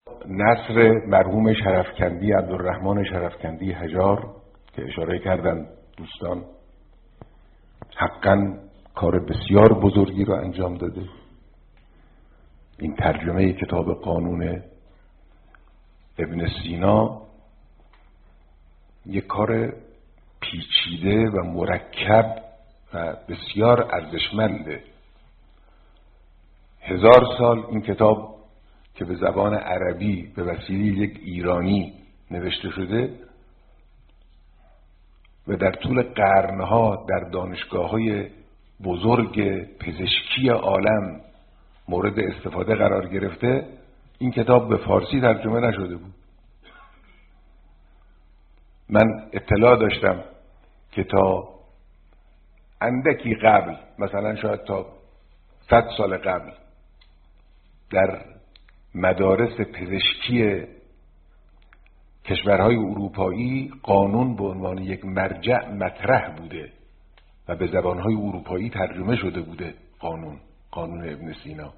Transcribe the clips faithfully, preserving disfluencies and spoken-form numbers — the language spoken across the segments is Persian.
نثر مرحوم شرفکندی عبدالرحمن شرفکندی حجار که اشاره کردن دوستان حقاً کار بسیار بزرگی رو انجام داده. این ترجمه کتاب قانون ابن سینا یک کار پیچیده و مرکب و بسیار ارزشمنده. هزار سال این کتاب که به زبان عربی به وسیله یک ایرانی نوشته شده و در طول قرنها در دانشگاه‌های بزرگ پزشکی عالم مورد استفاده قرار گرفته، این کتاب به فارسی ترجمه نشده بود. من اطلاع داشتم که تا اندکی قبل، مثلا شاید تا صد سال قبل، در مدارس پزشکی کشورهای اروپایی قانون به عنوان یک مرجع مطرح بوده و به زبانهای اروپایی ترجمه شده بوده. قانون قانون ابن سینا،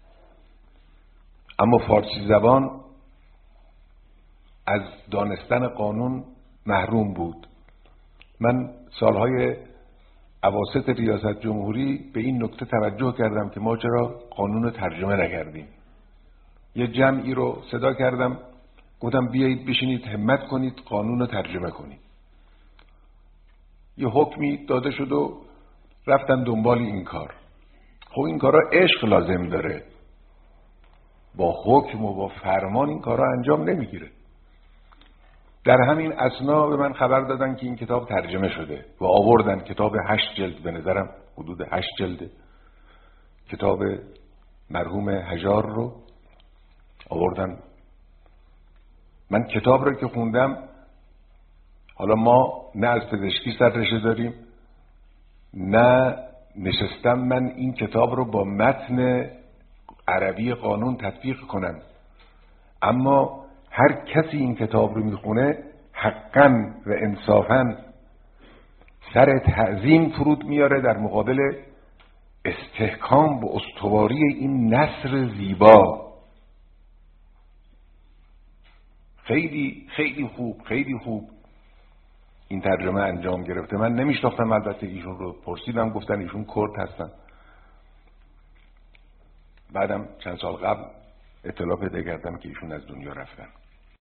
اما فارسی زبان از دانستن قانون محروم بود. من سالهای اواسط ریاست جمهوری به این نکته توجه کردم که ما چرا قانون رو ترجمه نکردیم. یه جمعی رو صدا کردم، گفتم بیایید بشینید همت کنید قانون رو ترجمه کنید. یه حکمی داده شد و رفتن دنبال این کار. خب این کارا عشق لازم داره، با حکم و با فرمان این کارا انجام نمیگیره. در همین اثنا به من خبر دادن که این کتاب ترجمه شده و آوردن کتاب هشت جلد، به نظرم حدود هشت جلده، کتاب مرحوم حجار رو آوردن. من کتاب رو که خوندم، حالا ما نه از پزشکی سررشته داریم، نه نشستم من این کتاب رو با متن عربی قانون تطبیق کنم، اما هر کسی این کتاب رو میخونه حقاً و انصافاً سر تعظیم فرود میاره در مقابل استحکام و استواری این نثر زیبا. خیلی خیلی خوب خیلی خوب این ترجمه انجام گرفته. من نمیشناختم البته ایشون رو، پرسیدم گفتن ایشون کرد هستن. بعدم چند سال قبل اطلاع پیدا کردم که ایشون از دنیا رفتن.